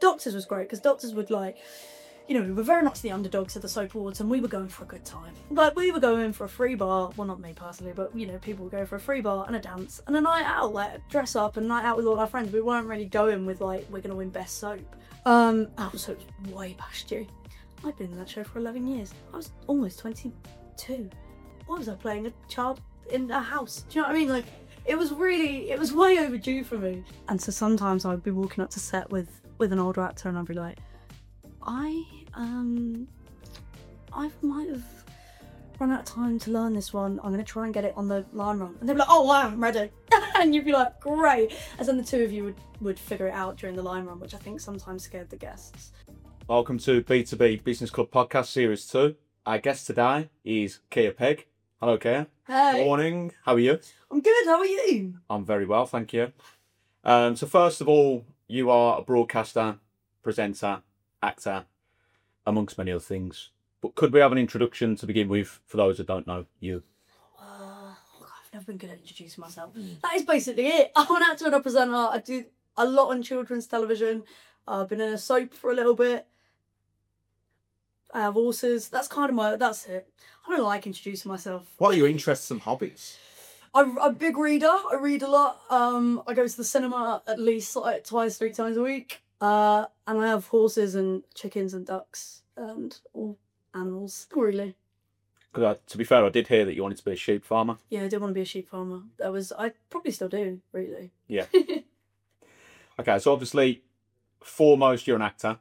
Doctors was great because Doctors would like, we were very much the underdogs of the soap awards, and we were going for a good time. Like, we were going for a free bar, well, not me personally, but, people would go for a free bar and a dance and a night out, like, dress up and night out with all our friends. We weren't really going with, like, we're going to win best soap. So it was way past due. I'd been in that show for 11 years. I was almost 22. What was I playing? A child in a house? Do you know what I mean? Like, it was way overdue for me. And so sometimes I'd be walking up to set with an older actor and I'd be like, I might have run out of time to learn this one. I'm going to try and get it on the line run. And they'd be like, oh, I'm ready. And you'd be like, great. And then the two of you would figure it out during the line run, which I think sometimes scared the guests. Welcome to B2B Business Club Podcast Series 2. Our guest today is Kia Pegg. Hello, Kia. Hey. Morning. How are you? I'm good. How are you? I'm very well, thank you. So first of all, you are a broadcaster, presenter, actor, amongst many other things. But could we have an introduction to begin with for those that don't know you? I've never been good at introducing myself. That is basically it. I'm an actor and a presenter. I do a lot on children's television. I've been in a soap for a little bit. I have horses. That's it. I don't like introducing myself. What are your interests and hobbies? I'm a big reader. I read a lot. I go to the cinema at least like twice, 3 times a week. And I have horses and chickens and ducks and all animals, really. Because to be fair, I did hear that you wanted to be a sheep farmer. Yeah, I did want to be a sheep farmer. I probably still do, really. Yeah. Okay, so obviously, foremost, you're an actor.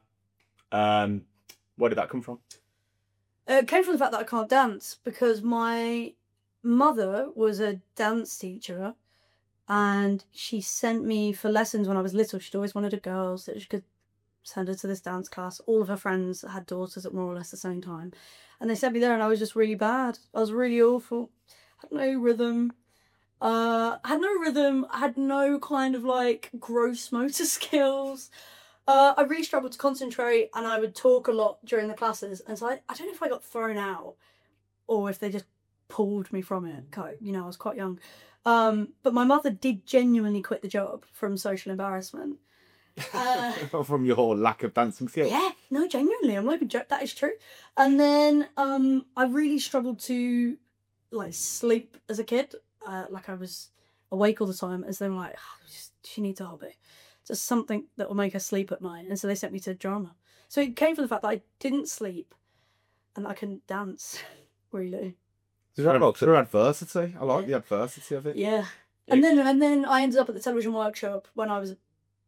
Where did that come from? It came from the fact that I can't dance because my mother was a dance teacher and she sent me for lessons when I was little. She'd always wanted a girl so that she could send her to this dance class. All of her friends had daughters at more or less the same time. And they sent me there and I was just really bad. I was really awful. Had no rhythm. I had no kind of like gross motor skills. I really struggled to concentrate and I would talk a lot during the classes. And so I don't know if I got thrown out or if they just pulled me from it. I was quite young. But my mother did genuinely quit the job from social embarrassment. From your lack of dancing skills? Yeah, no, genuinely. I'm not even joking. That is true. And then I really struggled to like sleep as a kid. Like I was awake all the time as they were like, she needs a hobby. Just something that will make her sleep at night. And so they sent me to drama. So it came from the fact that I didn't sleep and that I couldn't dance, really. Through adversity. I like the adversity of it. Yeah. And then I ended up at the television workshop when I was,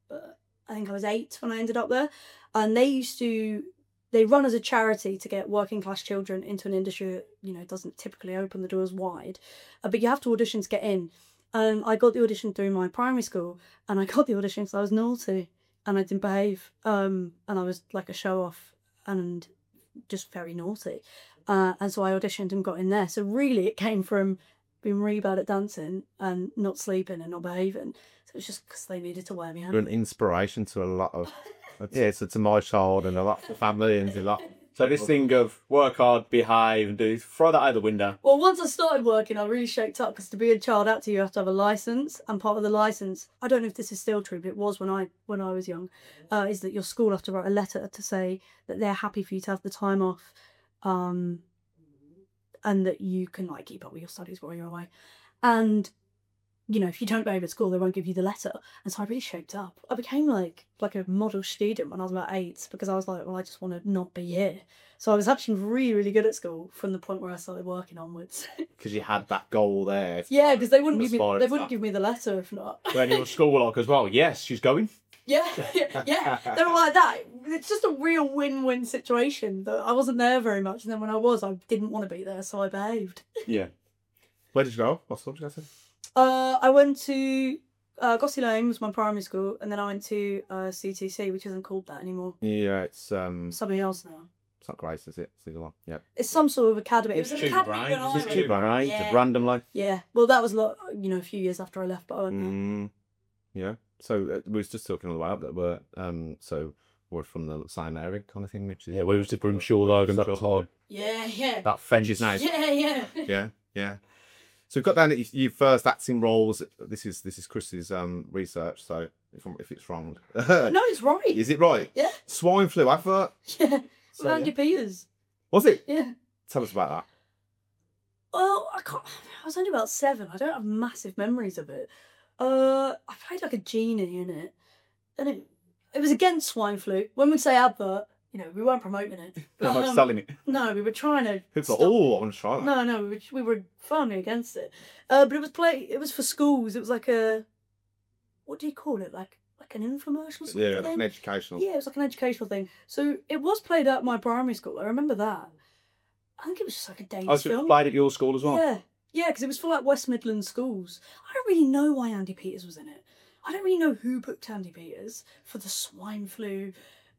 I think I was 8 when I ended up there. And they run as a charity to get working class children into an industry that, doesn't typically open the doors wide. But you have to audition to get in. And I got the audition through my primary school, and I got the audition because I was naughty and I didn't behave. And I was like a show off and just very naughty. And so I auditioned and got in there. So really it came from being really bad at dancing and not sleeping and not behaving. So it was just because they needed to wear me out. You're an inspiration to a lot of, so to my child and a lot of family and a lot. So this thing of work hard, behave, and throw that out the window. Well, once I started working, I really shaked up because to be a child actor, you have to have a licence, and part of the licence, I don't know if this is still true, but it was when I was young, is that your school have to write a letter to say that they're happy for you to have the time off, and that you can like keep up with your studies while you're away, and if you don't behave at school, they won't give you the letter. And so I really shaped up. I became like a model student when I was about 8 because I was like, well, I just want to not be here. So I was actually really, really good at school from the point where I started working onwards. Because you had that goal there. Yeah, because they wouldn't give me the letter if not. When your school were like as well, yes, she's going. Yeah. They were like that. It's just a real win-win situation. That I wasn't there very much, and then when I was, I didn't want to be there, so I behaved. Yeah. Where did you go? What school did you go to? I went to Gossy Lane was my primary school, and then I went to CTC, which isn't called that anymore. Yeah, it's Something else now. It's not Grace, is it? It's the other one. Yeah. It's some sort of academy. It was an Tube academy Right. when I It's went. Tube Right. Yeah. Randomly. Yeah. Well, that was a few years after I left, but I went there. Yeah. So we was just talking on the way up that we're from the same area kind of thing, which is Yeah, we was to Brimshaw though. Yeah. that fence is nice. Yeah. Yeah. So we've got down that you first acting roles. This is Chris's research. So if it's wrong, No, it's right. is it right? Yeah. Swine flu advert. Yeah. With So, Andy Peters. Was it? Yeah. Tell us about that. Well, I was only about 7. I don't have massive memories of it. I played like a genie in it, and it was against swine flu. When we say advert, we weren't promoting it. Not much selling it. No, we were trying to. People thought, oh, I want to try that. No, we were firmly against it. But it was for schools. It was like what do you call it? Like an infomercial sort Yeah, of like thing? an educational. Yeah, it was like an educational thing. So it was played at my primary school. I remember that. I think it was just like a day's I was film. played at your school as well. Yeah, because it was for like West Midlands schools. I don't really know why Andy Peters was in it. I don't really know who booked Andy Peters for the swine flu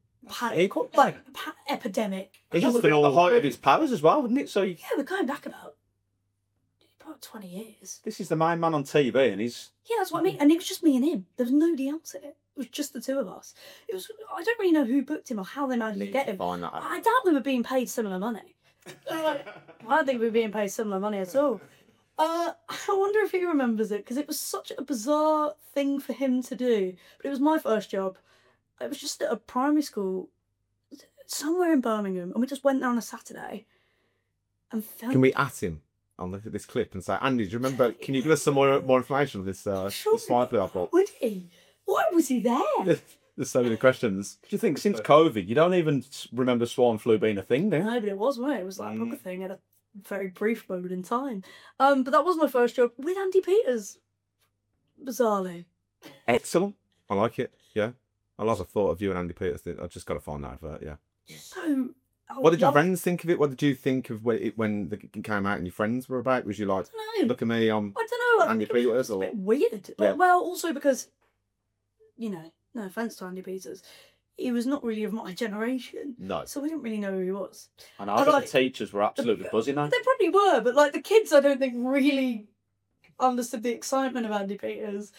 epidemic. He was at the height of his powers as well, wasn't it? So Yeah, we're going back about 20 years. this is the main man on TV, and he's Yeah, that's what I mean. And it was just me and him. There was nobody else in it. It was just the two of us. I don't really know who booked him or how they managed to get him. Find that out. I doubt we were being paid similar money. I don't think we were being paid similar money at all. I wonder if he remembers it, because it was such a bizarre thing for him to do. But it was my first job. It was just at a primary school somewhere in Birmingham, and we just went there on a Saturday and filmed. Can we at him on this clip and say, Andy, do you remember? Can you give us some more information on this swine flu outbreak? Would he? Why was he there? There's so many questions. Do you think since COVID, you don't even remember swine flu being a thing, do you? No, but it was, wasn't it? It was like a proper thing at a very brief moment in time. But that was my first job with Andy Peters. Bizarrely. Excellent. I like it. Yeah. I love the thought of you and Andy Peters. I've just got to find that advert. Yeah. So. What did your friends think of it? What did you think of when it came out and your friends were about? Was you like, I don't know. look at me, I'm I don't know. Andy It was Peters? a Or... bit weird. Yeah. Well, also because, no offence to Andy Peters, he was not really of my generation. No. So we didn't really know who he was. I know the teachers were absolutely buzzing now. They probably were, but like the kids, I don't think really understood the excitement of Andy Peters.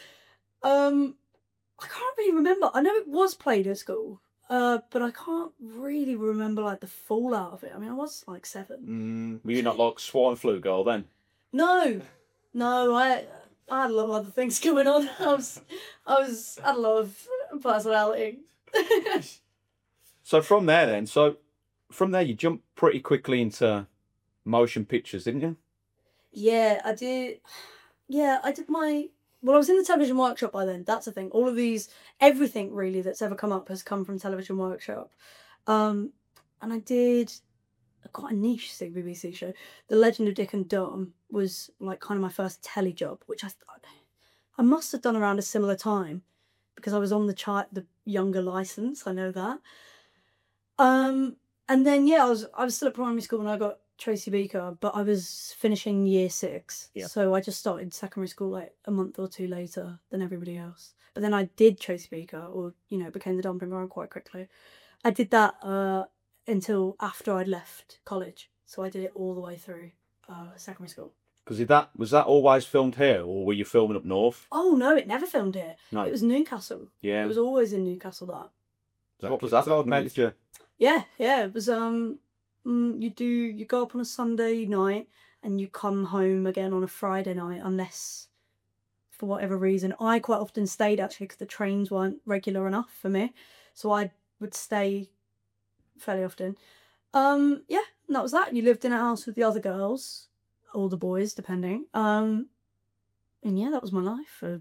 I can't really remember. I know it was played at school, but I can't really remember like the fallout of it. I mean, I was like 7. Were you not like swine flu girl then? No, I had a lot of other things going on. I had a lot of personality. So from there you jumped pretty quickly into motion pictures, didn't you? Yeah, I did. Yeah, I did my. Well, I was in the television workshop by then. That's the thing. All of everything really that's ever come up has come from television workshop. And I did quite a niche BBC show. The Legend of Dick and Dom was like kind of my first telly job, which I must have done around a similar time, because I was on the younger license. I know that. And then I was still at primary school when I got Tracy Beaker, but I was finishing year 6. Yeah. So I just started secondary school like a month or 2 later than everybody else. But then I did Tracy Beaker, or became the dumping ground quite quickly. I did that until after I'd left college. So I did it all the way through secondary school. Because was that always filmed here, or were you filming up north? Oh no, it never filmed here. No. It was Newcastle. Yeah. It was always in Newcastle. That. What was that like, mate? Yeah. It was you go up on a Sunday night and you come home again on a Friday night, unless for whatever reason. I quite often stayed actually because the trains weren't regular enough for me, so I would stay fairly often. And that was that. You lived in a house with the other girls, or the boys, depending. And that was my life for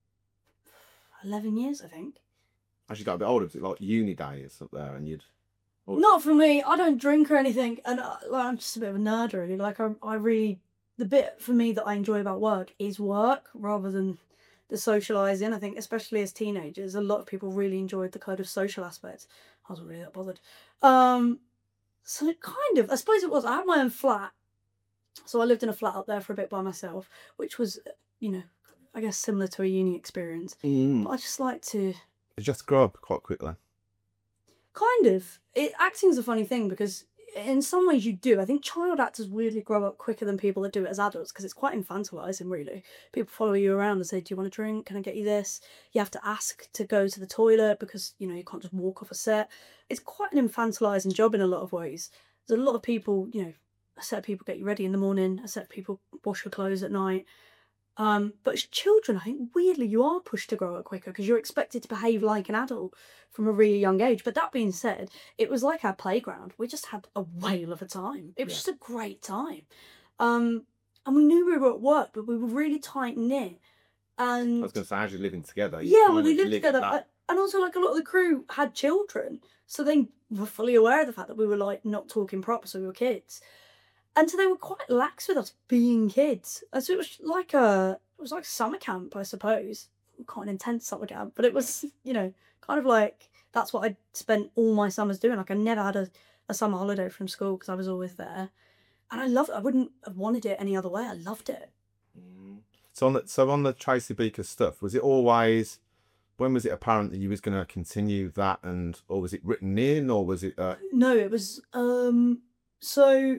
11 years, I think. As you got a bit older, was it like uni days up there, and you'd? Not for me. I don't drink or anything, and I'm just a bit of a nerd, really. Like I really, the bit for me that I enjoy about work is work rather than the socialising. I think, especially as teenagers, a lot of people really enjoyed the kind of social aspects. I wasn't really that bothered. So it kind of, I suppose it was. I had my own flat, so I lived in a flat up there for a bit by myself, which was, I guess similar to a uni experience. But I just like to. Did you just grow up quite quickly? Kind of. Acting's a funny thing, because in some ways you do. I think child actors weirdly grow up quicker than people that do it as adults, because it's quite infantilising, really. People follow you around and say, do you want a drink? Can I get you this? You have to ask to go to the toilet because, you can't just walk off a set. It's quite an infantilising job in a lot of ways. There's a lot of people, a set of people get you ready in the morning, a set of people wash your clothes at night. But as children, I think weirdly you are pushed to grow up quicker because you're expected to behave like an adult from a really young age. But that being said, it was like our playground. We just had a whale of a time. It was just a great time. And we knew we were at work, but we were really tight knit. And I was going to say, as you're living together. yeah, well, they lived together. And also, like, a lot of the crew had children. So they were fully aware of the fact that we were, like, not talking proper, so we were kids. And so they were quite lax with us being kids. And so it was like summer camp, I suppose. Quite an intense summer camp. But it was, you know, kind of like, that's what I spent all my summers doing. Like, I never had a summer holiday from school because I was always there. And I loved it. I wouldn't have wanted it any other way. I loved it. So on the Tracy Beaker stuff, was it always, when was it apparent that you was going to continue that, or was it written in, or was it? No, it was. So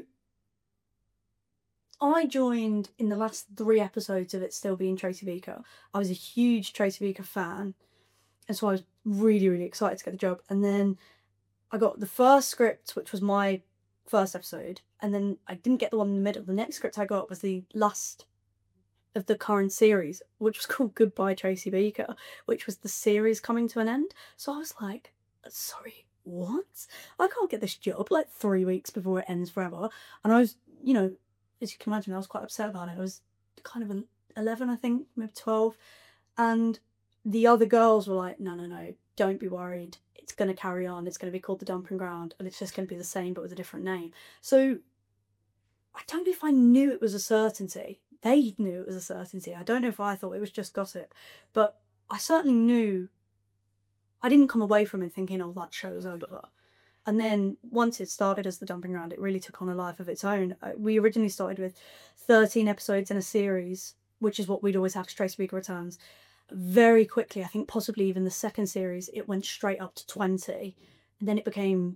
I joined in the last 3 episodes of it still being Tracy Beaker. I was a huge Tracy Beaker fan, and so I was really, really excited to get the job. And then I got the first script, which was my first episode, and then I didn't get the one in the middle. The next script I got was the last of the current series, which was called Goodbye Tracy Beaker, which was the series coming to an end. So I was like, sorry, what? I can't get this job like 3 weeks before it ends forever. And I was, you know, as you can imagine, I was quite upset about it. I was kind of 11, I think, maybe 12. And the other girls were like, no, don't be worried. It's going to carry on. It's going to be called The Dumping Ground, and it's just going to be the same but with a different name. So I don't know if I knew it was a certainty. They knew it was a certainty. I don't know if I thought it was just gossip, but I certainly knew. I didn't come away from it thinking, oh, that show's over. And then once it started as The Dumping Ground, it really took on a life of its own. We originally started with 13 episodes in a series, which is what we'd always have to Tracy Beaker Returns. Very quickly, I think possibly even the second series, it went straight up to 20. And then it became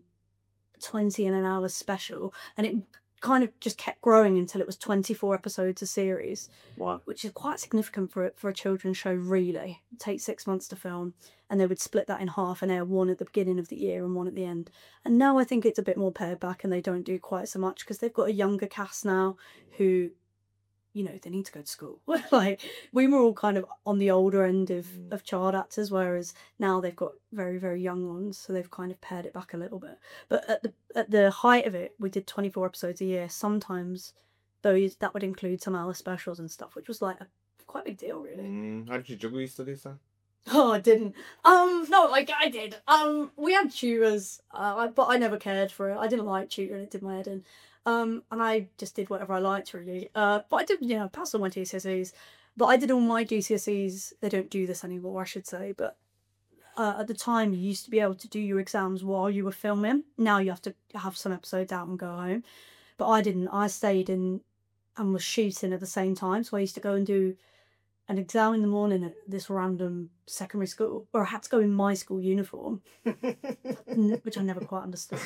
20 in an hour special. And it kind of just kept growing until it was 24 episodes a series. Wow. Which is quite significant for a children's show, really. It takes 6 months to film, and they would split that in half and air one at the beginning of the year and one at the end. And now I think it's a bit more pared back and they don't do quite so much because they've got a younger cast now who, you know, they need to go to school. Like, we were all kind of on the older end of child actors, whereas now they've got very, very young ones, so they've kind of pared it back a little bit. But at the height of it, we did 24 episodes a year. Sometimes, though, that would include some hour specials and stuff, which was like a quite big deal, really. How did you juggle your studies then? Oh, I didn't. No, like I did. We had tutors, but I never cared for it. I didn't like tutoring. It did my head in. And I just did whatever I liked, really. But I did, you know, pass all my GCSEs. But I did all my GCSEs. They don't do this anymore, I should say. But at the time, you used to be able to do your exams while you were filming. Now you have to have some episodes out and go home. But I didn't. I stayed in and was shooting at the same time. So I used to go and do an exam in the morning at this random secondary school, or I had to go in my school uniform, which I never quite understood.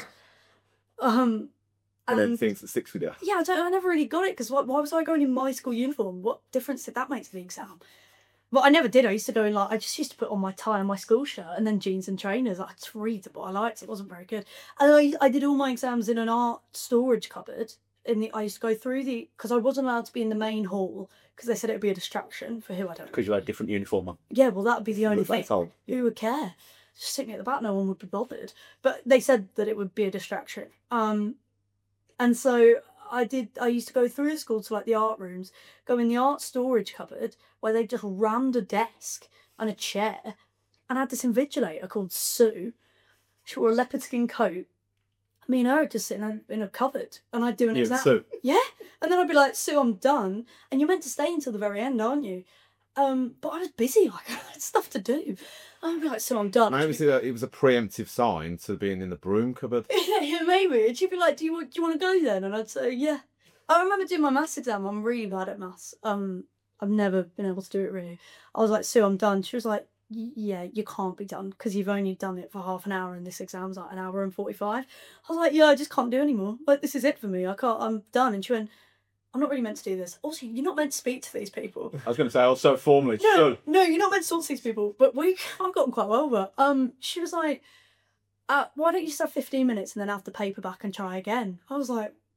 And then things that sticks with you. Yeah, I never really got it, because why was I going in my school uniform? What difference did that make to the exam? But I never did. I used to go in, like, I just used to put on my tie and my school shirt and then jeans and trainers. I just read what I liked. It wasn't very good. And I did all my exams in an art storage cupboard. I used to go through because I wasn't allowed to be in the main hall because they said it would be a distraction for who, I don't know. Because you had a different uniform on. Yeah, well, that would be the only thing. That's all. Who would care? Just sitting at the back, no one would be bothered. But they said that it would be a distraction. And so I used to go through the school to, like, the art rooms, go in the art storage cupboard where they just rammed a desk and a chair, and I had this invigilator called Sue. She wore a leopard skin coat. Me and her would just sit in a cupboard, and I'd do an exam. Sue. Yeah, and then I'd be like, Sue, I'm done. And you're meant to stay until the very end, aren't you? But I was busy, like, I had stuff to do. I'd be like, Sue, I'm done. Maybe it was a preemptive sign to being in the broom cupboard. Yeah, maybe. And she'd be like, do you want to go then? And I'd say, yeah. I remember doing my maths exam. I'm really bad at maths. I've never been able to do it, really. I was like, Sue, I'm done. She was like, yeah, you can't be done because you've only done it for half an hour and this exam's like 1 hour and 45. I was like, yeah, I just can't do anymore. Like, this is it for me. I'm done. And she went, I'm not really meant to do this. Also, you're not meant to speak to these people. I was going to say, also formally. No, you're not meant to talk to these people. But I've gotten quite well with it. She was like, why don't you just have 15 minutes and then have the paper back and try again? I was like,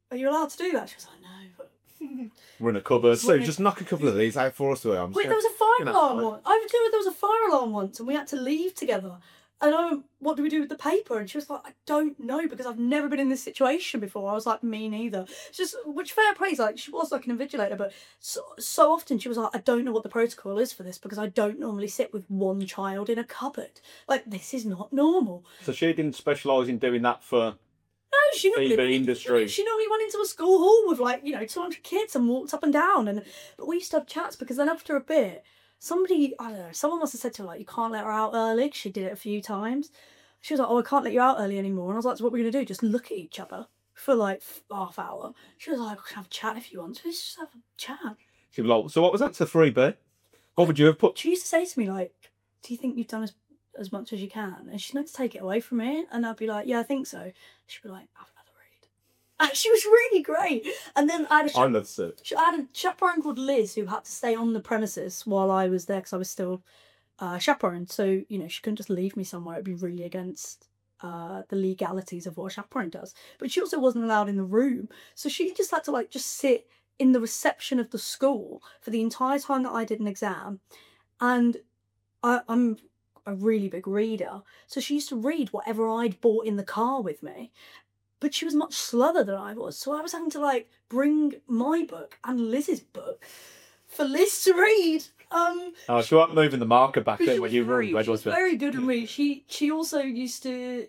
are you allowed to do that? She was like, no. But We're in a cupboard. So just knock a couple of these out for us. I'm just wait, there gonna- was a fire you know, alarm once. I was doing, there was a fire alarm once, and we had to leave together. And I went, what do we do with the paper? And she was like, I don't know, because I've never been in this situation before. I was like, me neither. It's just, which fair praise, like, she was like an invigilator, but so often she was like, I don't know what the protocol is for this, because I don't normally sit with one child in a cupboard. Like, this is not normal. So she didn't specialise in doing that for No, she normally, TV industry. she normally went into a school hall with, like, 200 kids and walked up and down. But we used to have chats, because then after a bit, somebody, I don't know, someone must have said to her, like, you can't let her out early. She did it a few times. She was like, oh, I can't let you out early anymore. And I was like, so what are we going to do? Just look at each other for like half hour. She was like, we can have a chat if you want. So let's just have a chat. She was like, so what was that to 3B? What would you have put? She used to say to me, like, do you think you've done as much as you can? And she'd like to take it away from me. And I'd be like, yeah, I think so. She'd be like, have another read. And she was really great. And then I had I love it. I had a chaperone called Liz who had to stay on the premises while I was there, because I was still chaperone. So, she couldn't just leave me somewhere. It'd be really against the legalities of what a chaperone does. But she also wasn't allowed in the room. So she just had to, like, just sit in the reception of the school for the entire time that I did an exam. And I'm a really big reader. So she used to read whatever I'd bought in the car with me. But she was much slower than I was. So I was having to, like, bring my book and Liz's book for Liz to read. Oh, she wasn't moving the marker back But then she when was you very- read, she was wasn't it? very good at me. She also used to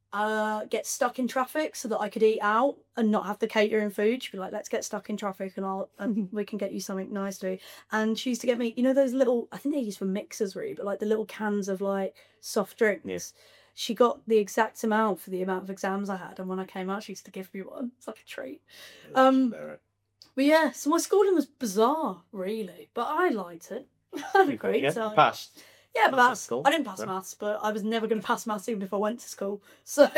get stuck in traffic so that I could eat out and not have the catering food. She'd be like, let's get stuck in traffic and we can get you something nice to eat. And she used to get me, those little, I think they use for mixers really, but like the little cans of like soft drinks. Yes. She got the exact amount for the amount of exams I had, and when I came out she used to give me one. It's like a treat. But yeah, so my schooling was bizarre really, but I liked it. I had a great Yeah, time. passed. Yeah, but That's cool. I didn't pass Yeah. maths, but I was never going to pass maths even if I went to school. So,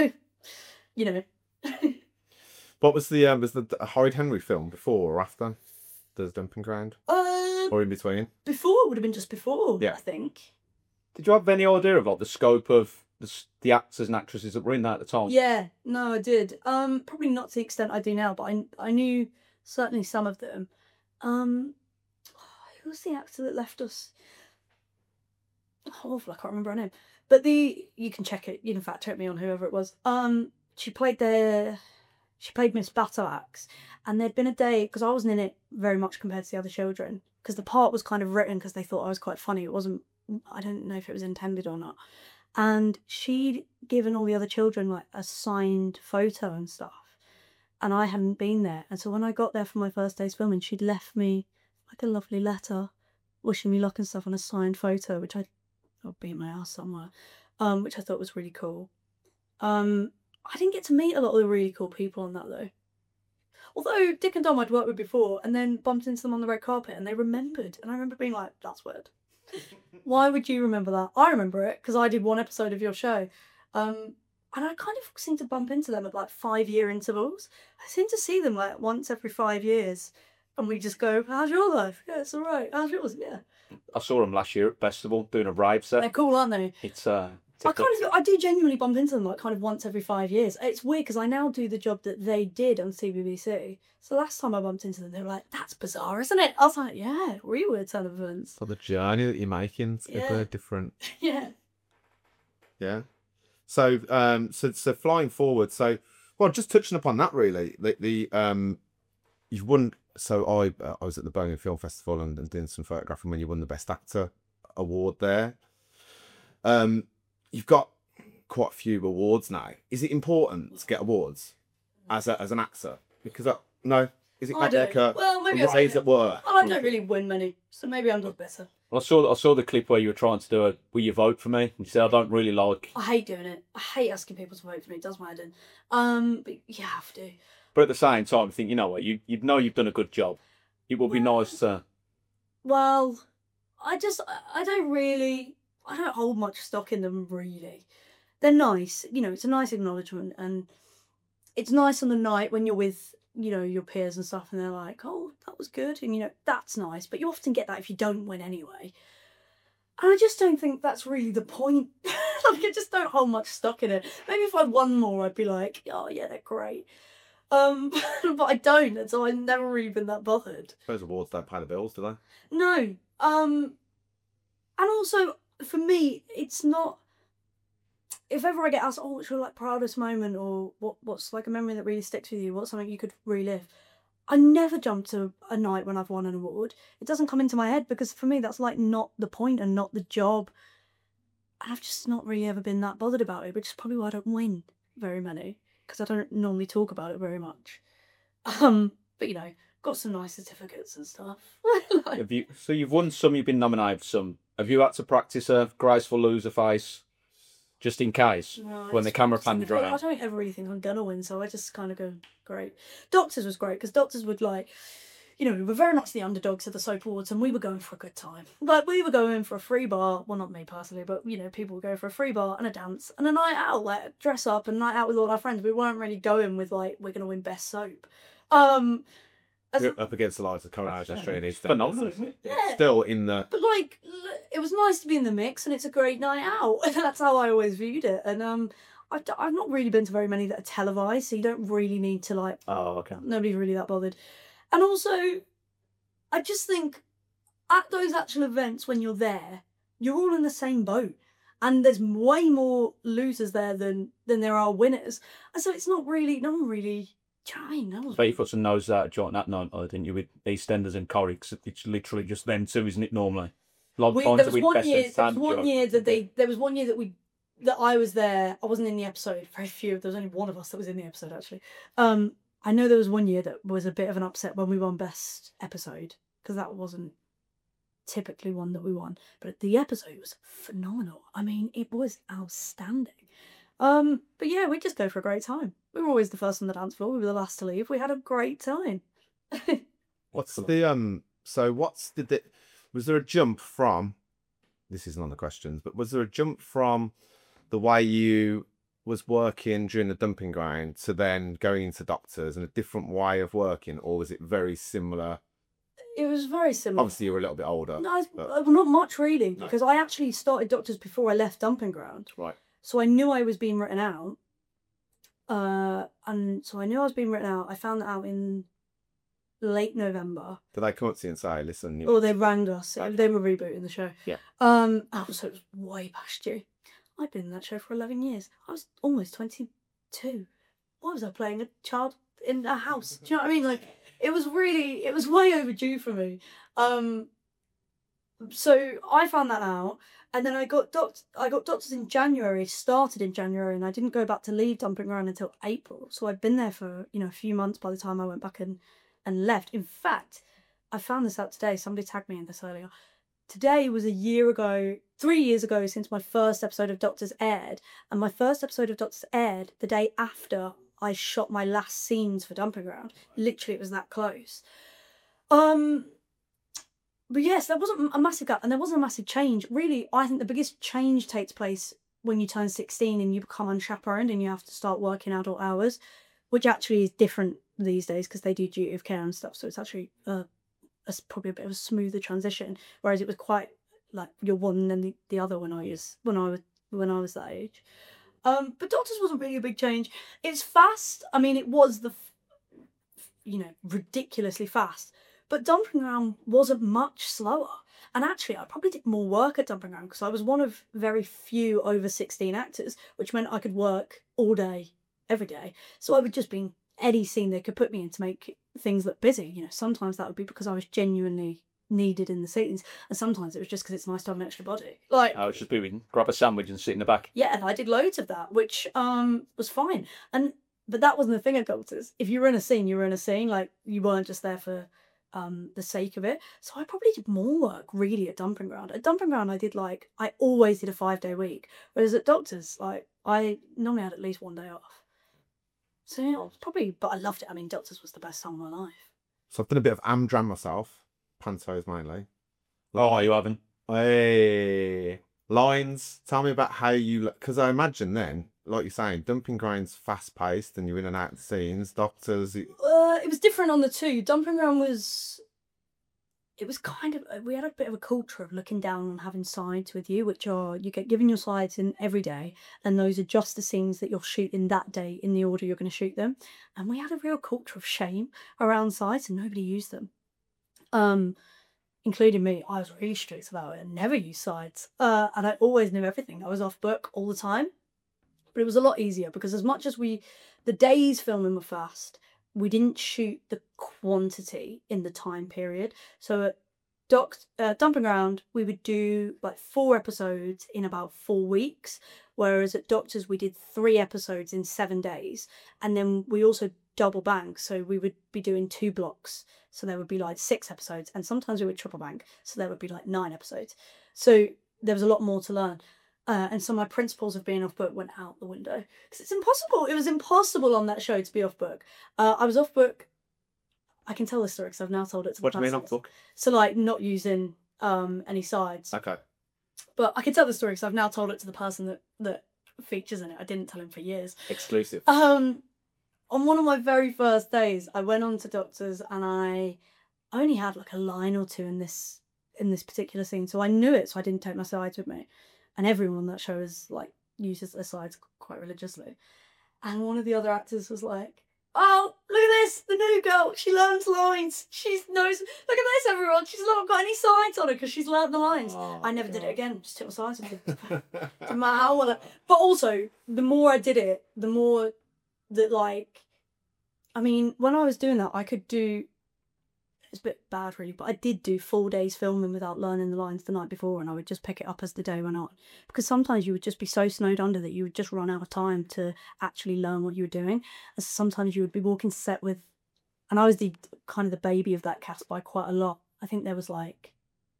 What was the Horrid Henry film before or after the Dumping Ground, or in between? Before it would have been just before, Yeah. I think. Did you have any idea of like the scope of the actors and actresses that were in that at the time? Yeah, no, I did. Probably not to the extent I do now, but I knew certainly some of them. Who was the actor that left us? Oh, awful, I can't remember her name. But you can check it. You can fact check me on whoever it was. She played Miss Battleaxe, and there'd been a day because I wasn't in it very much compared to the other children, because the part was kind of written because they thought I was quite funny. It wasn't. I don't know if it was intended or not. And she'd given all the other children like a signed photo and stuff, and I hadn't been there. And so when I got there for my first day's filming, she'd left me like a lovely letter, wishing me luck and stuff, on a signed photo, which I'll be in my ass somewhere, which I thought was really cool. I didn't get to meet a lot of the really cool people on that though. Although Dick and Dom I'd worked with before, and then bumped into them on the red carpet, and they remembered, and I remember being like, "That's weird. Why would you remember that?" I remember it because I did one episode of your show, and I kind of seem to bump into them at like 5-year intervals. I seem to see them like once every 5 years, and we just go, "How's your life? Yeah, it's all right. How's yours? Yeah." I saw them last year at Festival doing a rave set. They're cool, aren't they? It's I do genuinely bump into them like kind of once every 5 years. It's weird because I now do the job that they did on CBBC. So last time I bumped into them, they were like, "That's bizarre, isn't it?" I was like, "Yeah, really weird turn of events." So the journey that you're making to Yeah. different. Yeah. Yeah. So so flying forward. So just touching upon that really. You've won. So I was at the Birmingham Film Festival and doing some photographing when you won the Best Actor award there. You've got quite a few awards now. Is it important to get awards as an actor? Because no, is it I like don't. Well, maybe I raise say at work? Well, I don't really win many, so maybe I'm just better. I saw the clip where you were trying to do a "Will you vote for me?" And you said, "I don't really like." I hate doing it. I hate asking people to vote for me. It does my head in. But you have to. But at the same time, I think, you know what, you know you've done a good job. It would be nice to. Well, I don't hold much stock in them really. They're nice, it's a nice acknowledgement, and it's nice on the night when you're with, your peers and stuff, and they're like, "Oh, that was good," and that's nice, but you often get that if you don't win anyway. And I just don't think that's really the point. Like, I just don't hold much stock in it. Maybe if I'd won more, I'd be like, "Oh yeah, they're great." But I don't, and so I've never really been that bothered. Those awards don't pay the bills, do they? No. And also for me, it's not. If ever I get asked, oh, what's your like proudest moment, or what's like a memory that really sticks with you, what's something you could relive? I never jump to a night when I've won an award. It doesn't come into my head because for me that's like not the point and not the job. And I've just not really ever been that bothered about it, which is probably why I don't win very many because I don't normally talk about it very much. But got some nice certificates and stuff. Like, So you've won some, you've been nominated for some. Have you had to practice a graceful loser face just in case no, when the camera panned around? I don't ever really think I'm gonna win, so I just kind of go, great. Doctors was great because doctors would like, we were very much the underdogs of the soap awards, and we were going for a good time. Like we were going for a free bar. Well, not me personally, but people were going for a free bar and a dance and a night out, like dress up and night out with all our friends. We weren't really going with like we're gonna win best soap. You're up against the likes of Coronation Street. It's phenomenal, isn't it? Yeah. Still in the. But like, it was nice to be in the mix, and it's a great night out. And that's how I always viewed it. And I've not really been to very many that are televised, so you don't really need to like. Oh, okay. Nobody's really that bothered. And also, I just think at those actual events when you're there, you're all in the same boat, and there's way more losers there than there are winners. And so it's not really no one really. Trying, that was. Beefus knows that during that night, didn't you, with EastEnders and Corrie? It's literally just them two, isn't it? Normally, There was one year that I was there. I wasn't in the episode. Very few. There was only one of us that was in the episode actually. I know there was one year that was a bit of an upset when we won best episode because that wasn't typically one that we won, but the episode was phenomenal. I mean, it was outstanding. But yeah, we just go for a great time. We were always the first on the dance floor. We were the last to leave. We had a great time. What's the So was there a jump from? This isn't on the questions, but was there a jump from the way you was working during the dumping ground to then going into doctors and a different way of working, or was it very similar? It was very similar. Obviously, you were a little bit older. No, not much really, because I actually started doctors before I left dumping ground. Right. So I knew I was being written out. And so I knew I was being written out. I found that out in late November. Did they come up to you and say, listen? Or they rang us. Okay. They were rebooting the show. Yeah. So it was way past due. I'd been in that show for 11 years. I was almost 22. Why was I playing a child in a house? Do you know what I mean? Like, it was way overdue for me. So I found that out. And then I got doctors in January, started in January, and I didn't go back to leave dumping ground until April. So I'd been there for, a few months by the time I went back and left. In fact, I found this out today. Somebody tagged me in this earlier. Today was 3 years ago since my first episode of Doctors aired. And my first episode of Doctors aired the day after I shot my last scenes for dumping ground. Literally, it was that close. But yes, there wasn't a massive gap and there wasn't a massive change. Really, I think the biggest change takes place when you turn 16 and you become unchaperoned and you have to start working adult hours, which actually is different these days because they do duty of care and stuff. So it's actually probably a bit of a smoother transition. Whereas it was quite like you're one and then the other when I was that age. But Doctors wasn't really a big change. It's fast. I mean, it was ridiculously fast. But dumping ground wasn't much slower. And actually, I probably did more work at dumping ground because I was one of very few over 16 actors, which meant I could work all day, every day. So I would just be in any scene they could put me in to make things look busy. Sometimes that would be because I was genuinely needed in the scenes, and sometimes it was just because it's nice to have an extra body. Like I was just doing grab a sandwich and sit in the back. Yeah, and I did loads of that, which was fine. But that wasn't the thing at Doctors. If you were in a scene, you were in a scene. Like you weren't just there for the sake of it. So I probably did more work really at dumping ground. At dumping ground I always did a 5-day week, whereas at Doctors I normally had at least 1 day off. So probably, but I loved it. I mean, Doctors was the best time of my life. So I've done a bit of Amdram myself, pantos mainly. Oh, you haven't? Hey, lines. Tell me about how you look, because I imagine then, like you're saying, dumping ground's fast paced and you're in and out of scenes. Doctors. It was different on the two. Dumping ground was it was kind of, we had a bit of a culture of looking down on having sides with you, which are, you get given your sides in every day, and those are just the scenes that you're shooting that day in the order you're going to shoot them. And we had a real culture of shame around sides, and nobody used them. Including me. I was really strict about it and never used sides. And I always knew everything. I was off book all the time. But it was a lot easier because as much as the days filming were fast, we didn't shoot the quantity in the time period. So at Dumping Ground, we would do like 4 episodes in about 4 weeks, whereas at Doctors we did 3 episodes in 7 days, and then we also double bank, so we would be doing 2 blocks, so there would be like 6 episodes, and sometimes we would triple bank, so there would be like 9 episodes. So there was a lot more to learn. And so my principles of being off book went out the window because it's impossible. It was impossible on that show to be off book. I was off book. I can tell this story because I've now told it to the What do you mean person. off book? So like not using any sides. Okay. But I can tell the story because I've now told it to the person that features in it. I didn't tell him for years. Exclusive. On one of my very first days, I went on to Doctors and I only had like a line or 2 in this particular scene, so I knew it, so I didn't take my sides with me. And everyone on that show is like uses their sides quite religiously. And one of the other actors was like, "Oh, look at this, the new girl, she learns lines. She knows, look at this, everyone, she's not got any sides on her because she's learned the lines." Oh, I never did it God. again, just took my sides with me. Didn't matter how well but also, the more I did it, the more that like, I mean, when I was doing that, I could do, it's a bit bad really, but I did do full days filming without learning the lines the night before, and I would just pick it up as the day went on. Because sometimes you would just be so snowed under that you would just run out of time to actually learn what you were doing. And so sometimes you would be walking set with, and I was the kind of the baby of that cast by quite a lot. I think there was like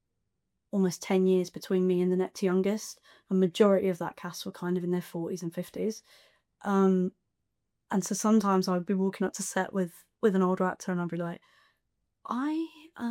almost 10 years between me and the next youngest. A majority of that cast were kind of in their 40s and 50s. And so sometimes I would be walking up to set with an older actor and I'd be like, I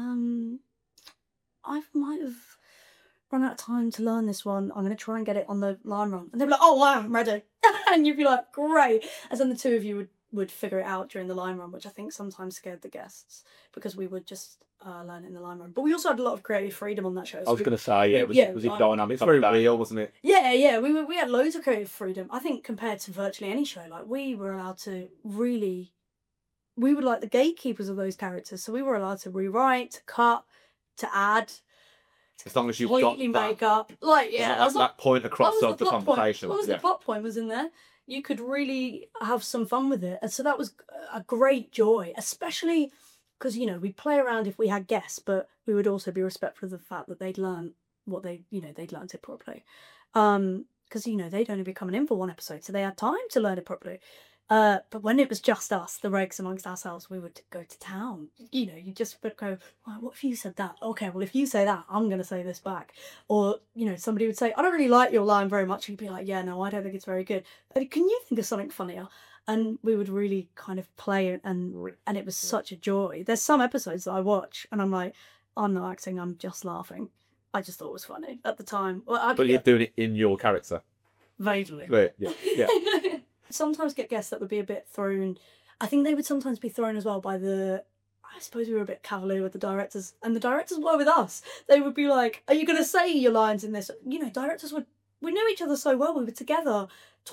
might have run out of time to learn this one. I'm going to try and get it on the line run. And they'd be like, "Oh, I'm ready." And you'd be like, "Great." And then the two of you would figure it out during the line run, which I think sometimes scared the guests because we would just learn in the line run. But we also had a lot of creative freedom on that show. I was going to say, yeah, was it dynamic? It's very real, wasn't it? Yeah. We had loads of creative freedom. I think compared to virtually any show, like we were allowed to really... We were like the gatekeepers of those characters, so we were allowed to rewrite, to cut, to add, as long as you've completely got make up. Like, yeah, that point across of the conversation. As long as the plot point was in there, you could really have some fun with it. And so that was a great joy, especially because, you know, we'd play around if we had guests, but we would also be respectful of the fact that they'd learn what they'd learned it properly. Because, you know, they'd only be coming in for 1 episode, so they had time to learn it properly. But when it was just us, the regs amongst ourselves, we would go to town. You know, you just would go, "Well, what if you said that? Okay, well, if you say that, I'm going to say this back." Or, you know, somebody would say, "I don't really like your line very much." And you'd be like, "Yeah, no, I don't think it's very good. But can you think of something funnier?" And we would really kind of play it, and it was such a joy. There's some episodes that I watch, and I'm like, I'm not acting, I'm just laughing. I just thought it was funny at the time. Well, But you're doing it in your character. Vaguely. Yeah. Sometimes get guests that would be a bit thrown. I think they would sometimes be thrown as well by I suppose we were a bit cavalier with the directors, and the directors were with us. They would be like, "Are you going to say your lines in this?" You know, directors we knew each other so well. We were together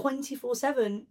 24/7,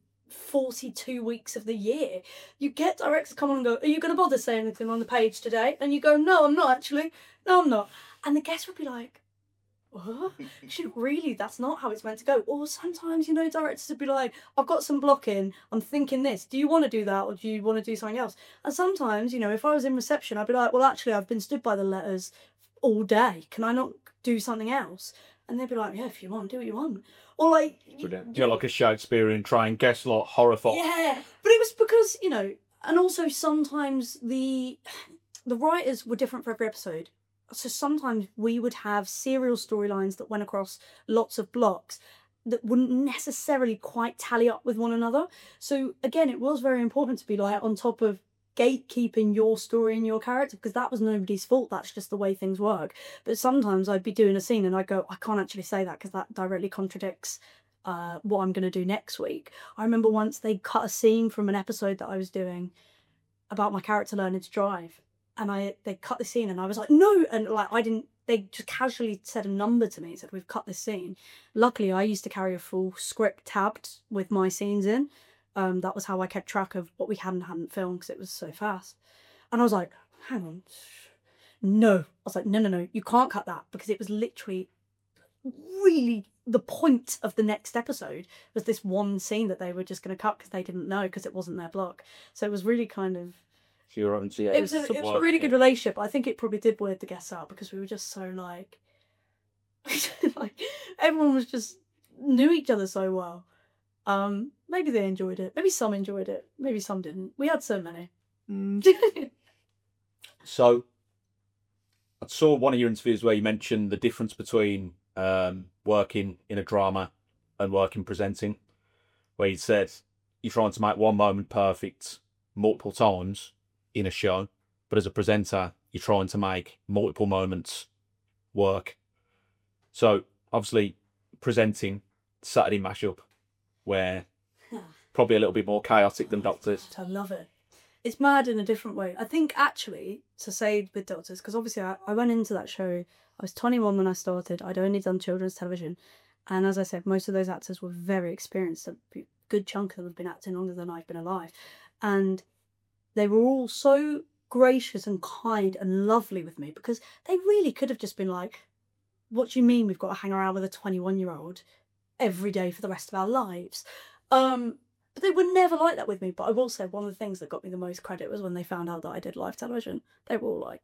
42 weeks of the year. You get directors come on and go, "Are you going to bother saying anything on the page today?" And you go, "No, I'm not actually. No, I'm not." And the guests would be like, "What? Really, that's not how it's meant to go." Or sometimes, you know, directors would be like, "I've got some blocking, I'm thinking this. Do you want to do that or do you want to do something else?" And sometimes, you know, if I was in reception, I'd be like, "Well, actually, I've been stood by the letters all day. Can I not do something else?" And they'd be like, "Yeah, if you want, do what you want." Or like... You're like a Shakespearean trying guest lot, horror thought. Yeah, but it was because, you know, and also sometimes the writers were different for every episode. So sometimes we would have serial storylines that went across lots of blocks that wouldn't necessarily quite tally up with one another. So again, it was very important to be like on top of gatekeeping your story and your character, because that was nobody's fault. That's just the way things work. But sometimes I'd be doing a scene and I'd go, "I can't actually say that because that directly contradicts what I'm going to do next week." I remember once they cut a scene from an episode that I was doing about my character learning to drive. and they cut the scene, and I was like, no, and like I didn't. They just casually said a number to me, said we've cut this scene. Luckily, I used to carry a full script tabbed with my scenes in. That was how I kept track of what we hadn't filmed because it was so fast. And I was like, hang on, no. I was like, no, you can't cut that, because it was literally really the point of the next episode was this one scene that they were just going to cut because they didn't know, because it wasn't their block. So it was really kind of. Yeah, It was a really good relationship. I think it probably did weird the guests out because we were just so like, like everyone was just knew each other so well. Maybe they enjoyed it. Maybe some enjoyed it. Maybe some didn't. We had so many. So, I saw one of your interviews where you mentioned the difference between working in a drama and working presenting, where you said you're trying to make one moment perfect multiple times in a show, but as a presenter, you're trying to make multiple moments work. So, obviously, presenting Saturday Mashup, where probably a little bit more chaotic than Doctors. I love it. It's mad in a different way. I think actually, to say with Doctors, because obviously I went into that show, I was 21 when I started. I'd only done children's television. And as I said, most of those actors were very experienced. A good chunk of them have been acting longer than I've been alive. And they were all so gracious and kind and lovely with me, because they really could have just been like, what do you mean we've got to hang around with a 21-year-old every day for the rest of our lives? But they were never like that with me. But I will say, one of the things that got me the most credit was when they found out that I did live television. They were all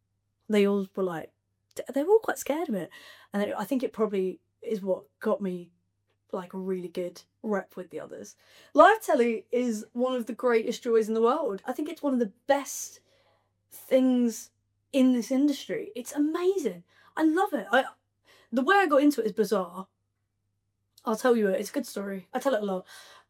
quite scared of it. And I think it probably is what got me like a really good rep with the others. Live telly is one of the greatest joys in the world. I think it's one of the best things in this industry. It's amazing. I love it. The way I got into it is bizarre. I'll tell you it. It's a good story. I tell it a lot.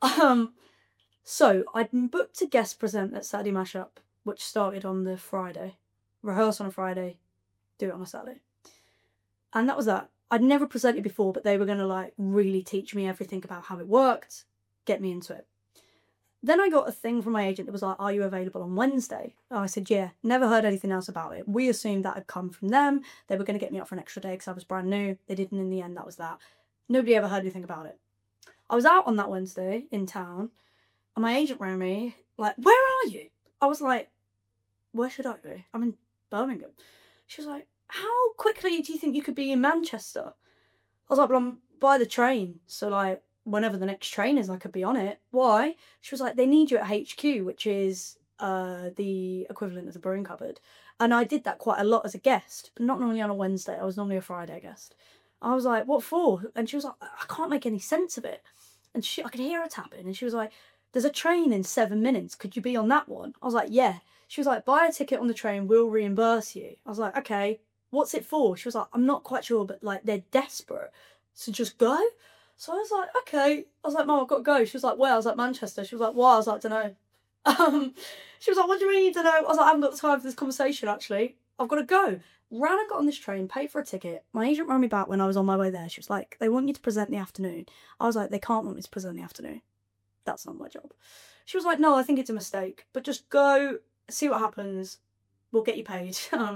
So I'd booked to guest present at Saturday Mashup, which started on the Friday. Rehearse on a Friday, do it on a Saturday. And that was that. I'd never presented before, but they were going to like really teach me everything about how it worked, get me into it. Then I got a thing from my agent that was like, are you available on Wednesday? And I said, yeah. Never heard anything else about it. We assumed that had come from them. They were going to get me up for an extra day because I was brand new. They didn't in the end. That was that. Nobody ever heard anything about it. I was out on that Wednesday in town, and my agent rang me, like, where are you? I was like, where should I be? I'm in Birmingham. She was like, how quickly do you think you could be in Manchester? I was like, well, I'm by the train, so like, whenever the next train is, I could be on it. Why? She was like, they need you at HQ, which is the equivalent of the brewing cupboard. And I did that quite a lot as a guest, but not normally on a Wednesday. I was normally a Friday guest. I was like, what for? And she was like, I can't make any sense of it. And I could hear her tapping, and she was like, there's a train in 7 minutes. Could you be on that one? I was like, yeah. She was like, buy a ticket on the train, we'll reimburse you. I was like, okay, what's it for? She was like, I'm not quite sure, but like they're desperate. So just go. So I was like, okay. I was like, Mum, I've got to go. She was like, where? I was like, Manchester. She was like, why? I was like, don't know. She was like, what do you mean you don't know? I was like, I haven't got the time for this conversation, actually. I've got to go. Ran and got on this train, paid for a ticket. My agent rang me back when I was on my way there. She was like, they want you to present in the afternoon. I was like, they can't want me to present in the afternoon. That's not my job. She was like, no, I think it's a mistake. But just go, see what happens. We'll get you paid.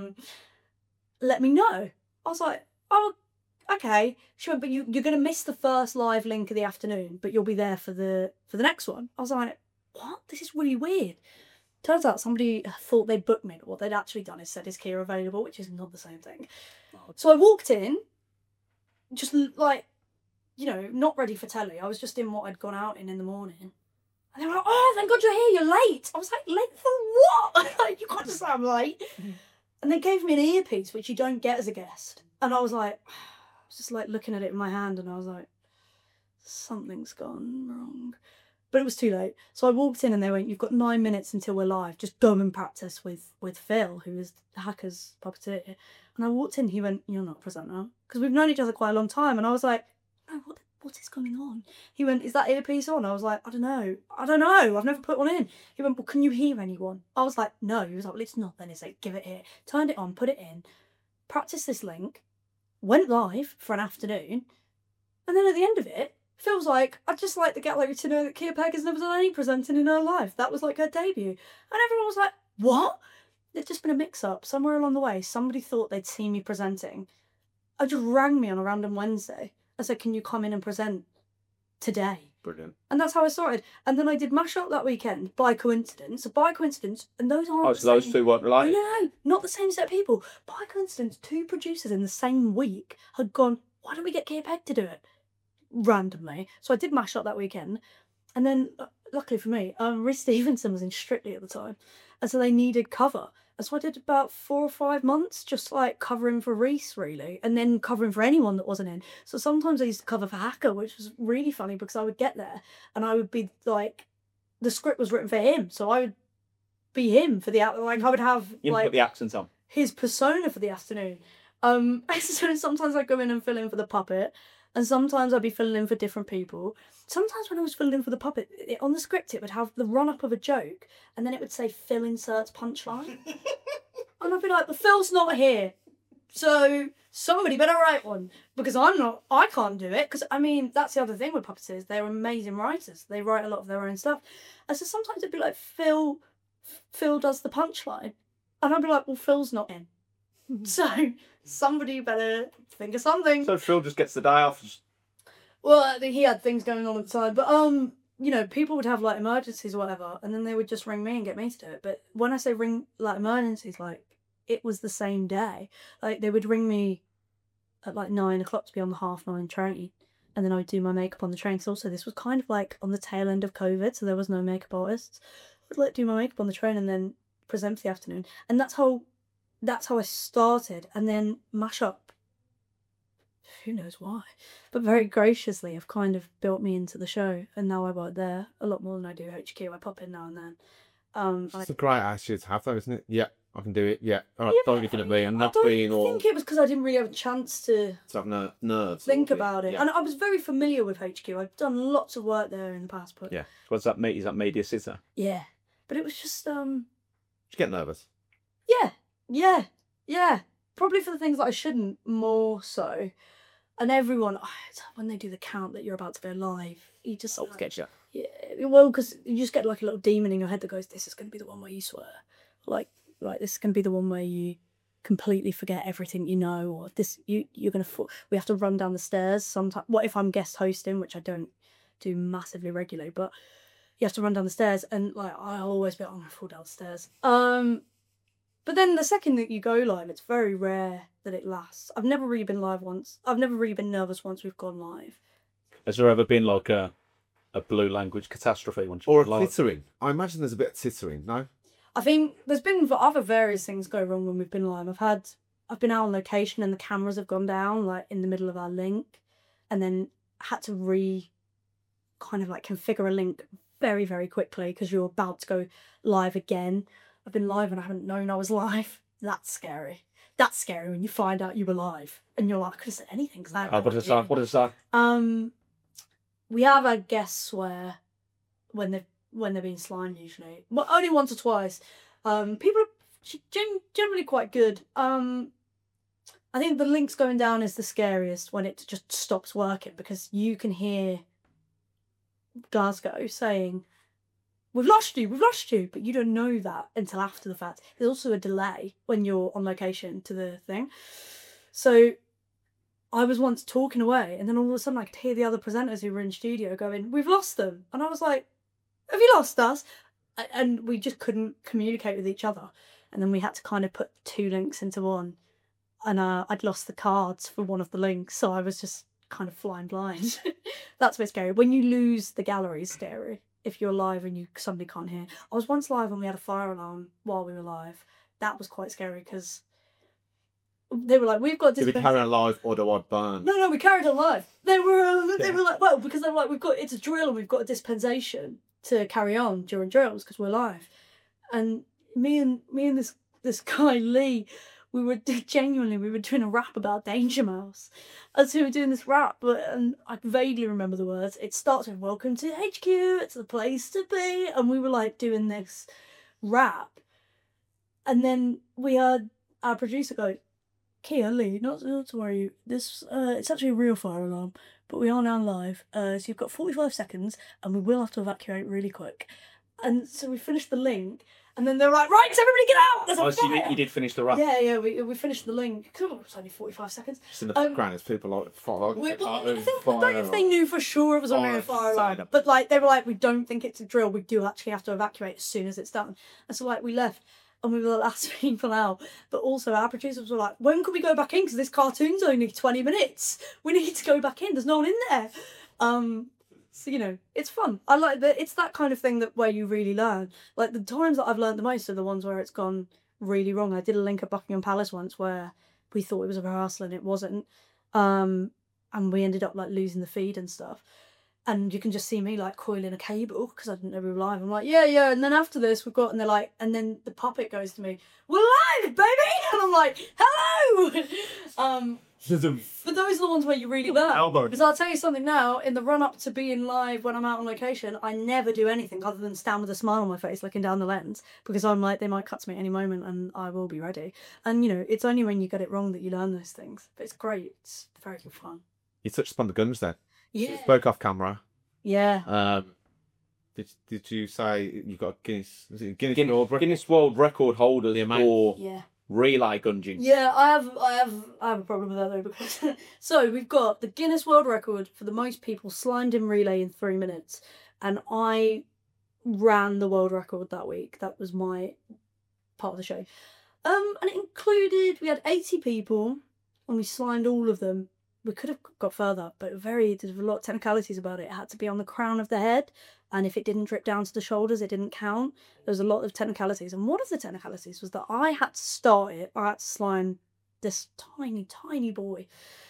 Let me know. I was like, oh, okay. She went, but you're going to miss the first live link of the afternoon, but you'll be there for the next one. I was like, what? This is really weird. Turns out somebody thought they'd booked me, but what they'd actually done is said, is Kia available, which is not the same thing. So I walked in, just like, you know, not ready for telly. I was just in what I'd gone out in the morning. And they were like, oh, thank God you're here, you're late. I was like, late for what? Like, you can't just say I'm late. And they gave me an earpiece, which you don't get as a guest. And I was like, I was just like looking at it in my hand, and I was like, something's gone wrong. But it was too late. So I walked in and they went, you've got 9 minutes until we're live. Just go and practice with Phil, who is the Hackers puppeteer. And I walked in, he went, you're not a presenter. Because we've known each other quite a long time. And I was like, no, what is going on? He went, is that earpiece on? I was like, I don't know. I've never put one in. He went, well, can you hear anyone? I was like, no. He was like, well, it's not then. He's like, give it here. Turned it on, put it in, practiced this link, went live for an afternoon. And then at the end of it, Phil's like, I'd just like to get like to know that Kia Pegg has never done any presenting in her life. That was like her debut. And everyone was like, what? there'd just been a mix-up somewhere along the way. Somebody thought they'd seen me presenting. I just rang me on a random Wednesday. I said, "Can you come in and present today?" Brilliant. And that's how I started. And then I did Mash Up that weekend by coincidence. And those aren't. Oh, the so those same- two weren't related. No, not the same set of people. By coincidence, two producers in the same week had gone, "Why don't we get Kia Peg to do it?" Randomly. So I did Mash Up that weekend. And then, luckily for me, Rhys Stevenson was in Strictly at the time. And so they needed cover. And so I did about 4 or 5 months just like covering for Rhys, really. And then covering for anyone that wasn't in. So sometimes I used to cover for Hacker, which was really funny because I would get there and I would be like, the script was written for him. So I would be him for the, like, I would have You like put the accent on. his persona for the afternoon. So sometimes I'd go in and fill in for the puppet, and sometimes I'd be filling in for different people. Sometimes when I was filling in for the puppet, on the script it would have the run-up of a joke, and then it would say Phil inserts punchline. And I'd be like, "But Phil's not here, so somebody better write one, because I can't do it." Because, I mean, that's the other thing with puppeteers, they're amazing writers. They write a lot of their own stuff. And so sometimes it'd be like, Phil does the punchline. And I'd be like, "Well, Phil's not in." So somebody better think of something. So Phil just gets the day off. Well, I think he had things going on at the time, but you know, people would have like emergencies or whatever, and then they would just ring me and get me to do it. But when I say ring like emergencies, like it was the same day. Like they would ring me at like 9 o'clock to be on the 9:30 train, and then I would do my makeup on the train. Because also this was kind of like on the tail end of COVID, so there was no makeup artists. I would like do my makeup on the train and then present for the afternoon, and that's how I started. And then Mash Up, who knows why, but very graciously have kind of built me into the show, and now I work there a lot more than I do HQ. I pop in now and then. It's a great attitude to have, though, isn't it? Yeah, I can do it. Yeah, all right, don't looking at me, and I that's don't being all think it was because I didn't really have a chance to to have nerves. think or about it. Yeah. And I was very familiar with HQ. I've done lots of work there in the past, but Yeah. What's that? Is that Media Sitter? yeah. But it was just Did you get nervous? yeah. Probably for the things that I shouldn't, more so. And everyone, when they do the count that you're about to go live, you just Get you. yeah, well, because you just get like a little demon in your head that goes, "This is going to be the one where you swear," like this is going to be the one where you completely forget everything you know, or this you're going to we have to run down the stairs sometimes. What if I'm guest hosting, which I don't do massively regularly, but you have to run down the stairs, and like I'll always be like, "I'm going to fall down the stairs." But then the second that you go live, it's very rare that it lasts. I've never really been live once. I've never really been nervous once we've gone live. Has there ever been like a blue language catastrophe once Or a live? tittering? I imagine there's a bit of tittering. No. I think there's been other various things go wrong when we've been live. I've been out on location and the cameras have gone down like in the middle of our link, and then had to kind of like configure a link very, very quickly because you're about to go live again. I've been live and I haven't known I was live. That's scary. That's scary when you find out you were live and you're like, "I could have said anything." Cause I What is that? What is that? We have a guest swear when they're being slimed usually. Well, only once or twice. People are generally quite good. I think the links going down is the scariest when it just stops working, because you can hear Glasgow saying, we've lost you, but you don't know that until after the fact. There's also a delay when you're on location to the thing. So I was once talking away, and then all of a sudden I could hear the other presenters who were in studio going, "We've lost them." And I was like, "Have you lost us?" And we just couldn't communicate with each other. And then we had to kind of put 2 links into one. And I'd lost the cards for one of the links, so I was just kind of flying blind. That's a bit scary. When you lose the gallery is scary. If you're live and somebody can't hear. I was once live and we had a fire alarm while we were live. That was quite scary because they were like, "We've got Did we carry on live or do I burn? No, we carried on live. They were like, well, because they were like, it's a drill and we've got a dispensation to carry on during drills because we're live. And me and this guy Lee, we were doing a rap about Danger Mouse. And so we were doing this rap, and I vaguely remember the words. It starts with "Welcome to HQ, it's the place to be," and we were like doing this rap. And then we heard our producer go, "Kia, Lee, not to worry, this it's actually a real fire alarm, but we are now live, so you've got 45 seconds and we will have to evacuate really quick." And so we finished the link, And then they were like, right, everybody get out! There's a Oh, so fire! you did finish the rap. Yeah, we finished the link. It was only 45 seconds. Just in the background, it's people like fire. I don't know if they knew for sure it was only a fire alarm, but like they were like, we don't think it's a drill. We do actually have to evacuate as soon as it's done. And so like we left, and we were the last people out. But also our producers were like, when could we go back in? Because this cartoon's only 20 minutes. We need to go back in. There's no one in there. So you know, it's fun. I like that. It's that kind of thing that where you really learn. Like the times that I've learned the most are the ones where it's gone really wrong. I did a link at Buckingham Palace once where we thought it was a rehearsal and it wasn't. And we ended up like losing the feed and stuff. And you can just see me like coiling a cable because I didn't know we were live. I'm like, yeah. And then after this, we've got, and they're like, and then the puppet goes to me, we're live, baby. And I'm like, hello. But those are the ones where you really learn. Elbow. Because I'll tell you something now, in the run up to being live when I'm out on location, I never do anything other than stand with a smile on my face looking down the lens because I'm like, they might cut to me at any moment and I will be ready. And you know, it's only when you get it wrong that you learn those things. But it's great. It's very good fun. You touched upon the guns then. Yeah. Spoke off camera. Yeah. Did you say you got Guinness? Was it Guinness World Record? Guinness World Record holders for Yeah. relay gunging. Yeah, I have a problem with that though because so we've got the Guinness World Record for the most people slimed in relay in 3 minutes, and I ran the world record that week. That was my part of the show. And it included we had 80 people, and we slimed all of them. We could have got further, but there's a lot of technicalities about it. It had to be on the crown of the head, and if it didn't drip down to the shoulders, it didn't count. There was a lot of technicalities, and one of the technicalities was that I had to start it. I had to slime this tiny boy.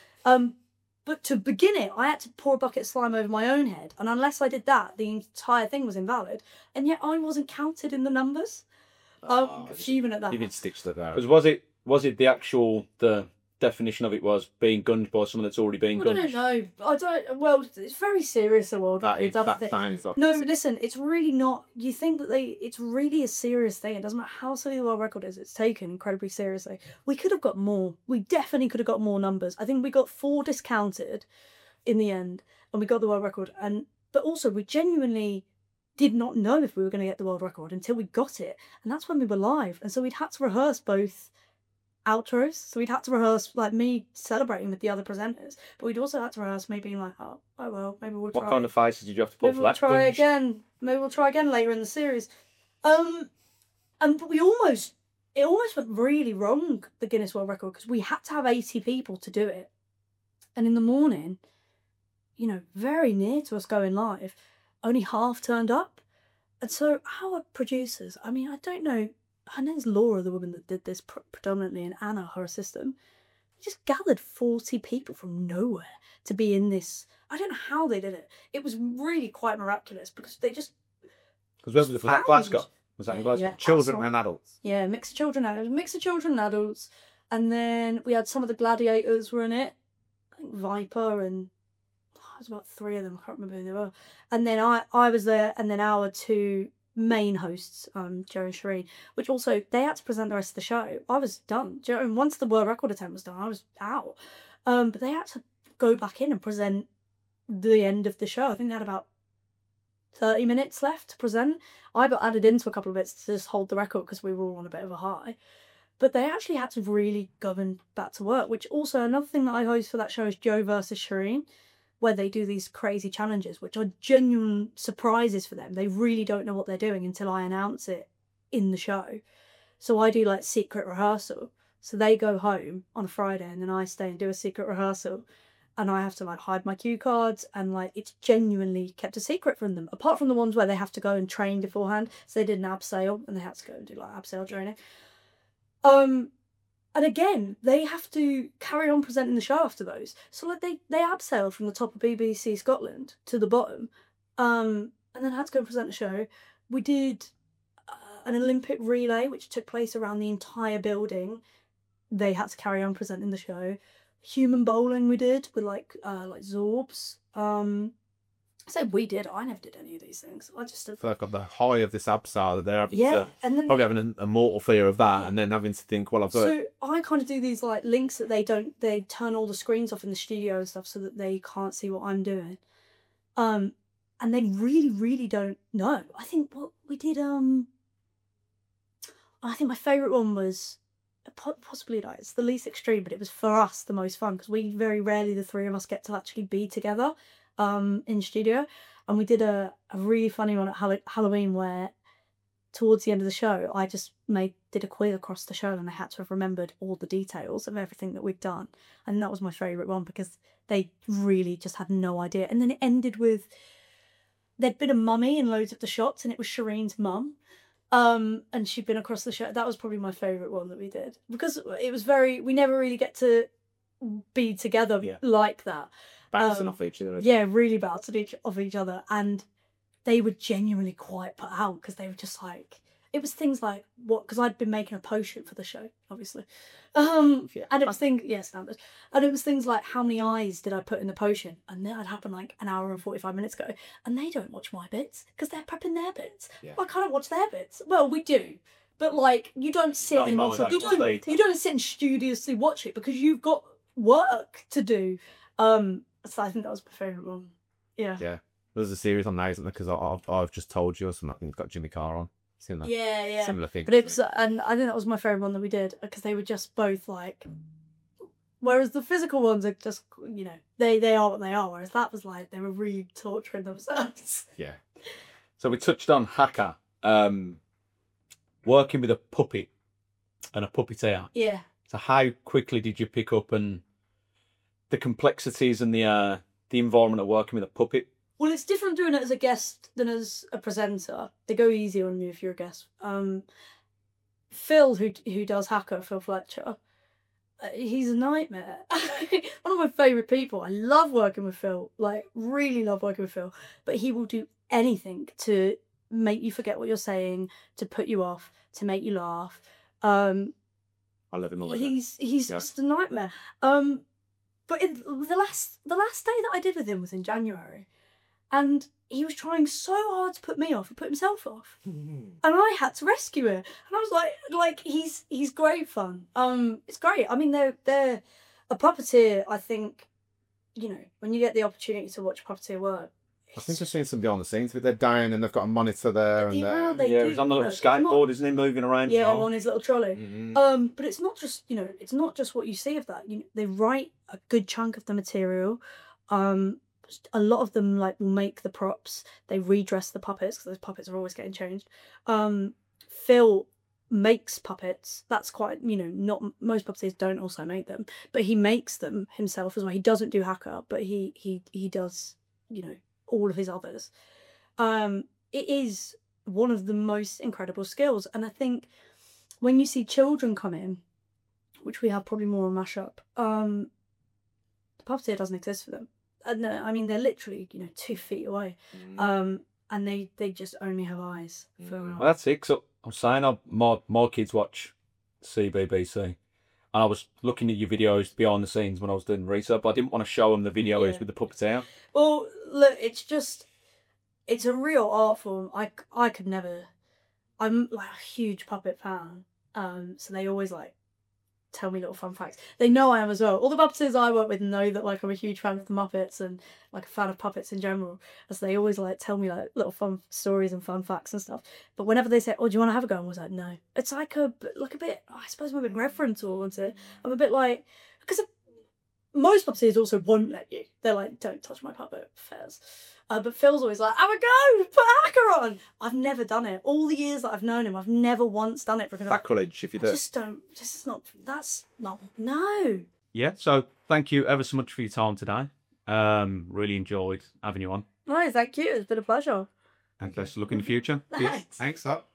But to begin it, I had to pour a bucket of slime over my own head, and unless I did that, the entire thing was invalid, and yet I wasn't counted in the numbers. Fuming at that. You did stitch that out. Was it the actual definition of it was being gunned by someone that's already been I gunned? don't know. Well, it's very serious, the world record. That sounds like... No, listen, it's really not. You think that it's really a serious thing. It doesn't matter how silly the world record is, it's taken incredibly seriously. We could have got more. We definitely could have got more numbers. I think we got 4 discounted in the end, and we got the world record. But also, we genuinely did not know if we were going to get the world record until we got it. And that's when we were live. And so we'd had to rehearse both outros, so we'd had to rehearse like me celebrating with the other presenters, but we'd also had to rehearse me being like, oh well, maybe we'll try. What kind of faces did you have to put maybe for we'll that? try again. Maybe we'll try again later in the series. But it almost went really wrong, the Guinness World Record, because we had to have 80 people to do it, and in the morning, you know, very near to us going live, only half turned up, and so our producers, I mean, I don't know. Her name's Laura, the woman that did this predominantly, and Anna, her assistant. They just gathered 40 people from nowhere to be in this. I don't know how they did it. It was really quite miraculous because they just. Because where was that? Glasgow? Was that in Glasgow? Yeah, Children and adults? Yeah, mix of children and adults. And then we had some of the gladiators were in it. I think Viper and. There's about 3 of them. I can't remember who they were. And then I was there, and then our 2 main hosts, Joe and Shireen, which also they had to present the rest of the show. I was done. Do you know, and once the world record attempt was done, I was out. But they had to go back in and present the end of the show. I think they had about 30 minutes left to present. I got added into a couple of bits to just hold the record because we were all on a bit of a high. But they actually had to really govern back to work, which also another thing that I host for that show is Joe versus Shireen, where they do these crazy challenges, which are genuine surprises for them. They really don't know what they're doing until I announce it in the show. So I do like secret rehearsal. So they go home on a Friday and then I stay and do a secret rehearsal. And I have to like hide my cue cards, and like it's genuinely kept a secret from them. Apart from the ones where they have to go and train beforehand. So they did an abseil and they had to go and do like abseil training. And again, they have to carry on presenting the show after those. So like they abseiled from the top of BBC Scotland to the bottom, and then had to go and present the show. We did an Olympic relay, which took place around the entire building. They had to carry on presenting the show. Human bowling we did with like Zorbs. I said we did. I never did any of these things. I just did. I feel like on the high of this absar that they're having Yeah, and then probably having a mortal fear of that, and then having to think, well, I've got so I kind of do these like links that they turn all the screens off in the studio and stuff so that they can't see what I'm doing. And they really don't know. I think what we did I think my favourite one was possibly like it's the least extreme, but it was for us the most fun because we very rarely, the three of us, get to actually be together in studio. And we did a really funny one at Halloween where towards the end of the show I just did a quiz across the show and they had to have remembered all the details of everything that we'd done. And that was my favourite one because they really just had no idea. And then it ended with there'd been a mummy in loads of the shots and it was Shireen's mum. And she'd been across the show. That was probably my favourite one that we did because it was we never really get to be together like that. Bouncing off each other. Yeah, really bouncing off each other. And they were genuinely quite put out because they were just like, it was things like because I'd been making a potion for the show, obviously. And it was standard. And it was things like how many eyes did I put in the potion? And that had happened like an hour and 45 minutes ago. And they don't watch my bits because they're prepping their bits. Yeah. I can't watch their bits. Well, we do. But like you don't sit you don't sit and studiously watch it because you've got work to do. So I think that was my favourite one. Yeah. Yeah. There's a series on now, isn't there? Because I've just told you or something. I think it's got Jimmy Carr on. Seen that? Yeah. Similar thing. But it was, and I think that was my favourite one that we did because they were just both like. Whereas the physical ones are just, they are what they are. Whereas that was like they were really torturing themselves. Yeah. So we touched on Haka, working with a puppet and a puppeteer. Yeah. So how quickly did you pick up and the complexities and the environment of working with a puppet? Well, it's different doing it as a guest than as a presenter. They go easy on you if you're a guest. Phil, who does Haka, Phil Fletcher, he's a nightmare. One of my favourite people. I love working with Phil. Like, really love working with Phil. But he will do anything to make you forget what you're saying, to put you off, to make you laugh. I love him all. He's just a nightmare. But in the last day that I did with him was in January. And he was trying so hard to put me off, he put himself off. And I had to rescue him. And I was like he's great fun. It's great. I mean, they're a puppeteer, I think, when you get the opportunity to watch a puppeteer work. I think I've seen some behind the scenes with they're down and they've got a monitor there and he's on the little skateboard, isn't he, moving around? Yeah, on his little trolley. Mm-hmm. But it's not just it's not just what you see of that. They write a good chunk of the material. A lot of them will make the props. They redress the puppets because those puppets are always getting changed. Phil makes puppets. That's quite not most puppeteers don't also make them, but he makes them himself as well. He doesn't do Haka, but he does all of his others. It is one of the most incredible skills, and I think when you see children come in, which we have probably more on Mashup, the puppeteer doesn't exist for them. And I mean, they're literally 2 feet away, and they just only have eyes. Well, that's it. So I'm saying more kids watch CBBC, and I was looking at your videos behind the scenes when I was doing research, but I didn't want to show them the videos with the puppeteer. Well, look, it's a real art form. I could never. I'm like a huge puppet fan, so they always tell me little fun facts. They know I am as well. All the puppeteers I work with know that I'm a huge fan of the Muppets and a fan of puppets in general. As they always tell me little fun stories and fun facts and stuff. But whenever they say, "Oh, do you want to have a go?" I was like, "No." It's a bit. I suppose I'm a bit referential on it. I'm a bit because most puppeteers also won't let you. They're like, "Don't touch my puppet, Fairs." But Phil's always like, "Have a go, put Haka on." I've never done it. All the years that I've known him, I've never once done it. Sacrilege if you do. Just don't. This is not. That's not. No. Yeah. So thank you ever so much for your time today. Really enjoyed having you on. No, thank you. It's been a pleasure. And best of luck in the future. Thanks. Thanks up.